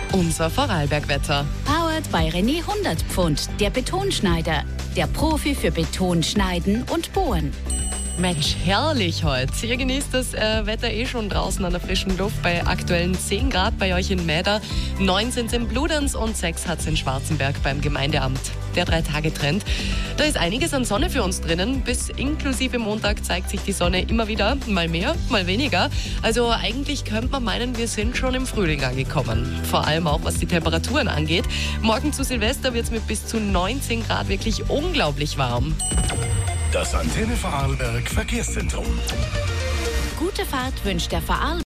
Unser Vorarlberg-Wetter. Powered bei René 100 Pfund, der Betonschneider. Der Profi für Beton schneiden und bohren. Mensch, herrlich heute. Ihr genießt das Wetter schon draußen an der frischen Luft bei aktuellen 10 Grad bei euch in Mäder. 9 sind es in Bludenz und 6 hat es in Schwarzenberg beim Gemeindeamt. Der 3-Tage-Trend. Da ist einiges an Sonne für uns drinnen. Bis inklusive Montag zeigt sich die Sonne immer wieder. Mal mehr, mal weniger. Also eigentlich könnte man meinen, wir sind schon im Frühling angekommen. Vor allem auch, was die Temperaturen angeht. Morgen zu Silvester wird es mit bis zu 19 Grad wirklich unglaublich warm. Das Antenne Vorarlberg Verkehrszentrum. Gute Fahrt wünscht der Vorarlberg.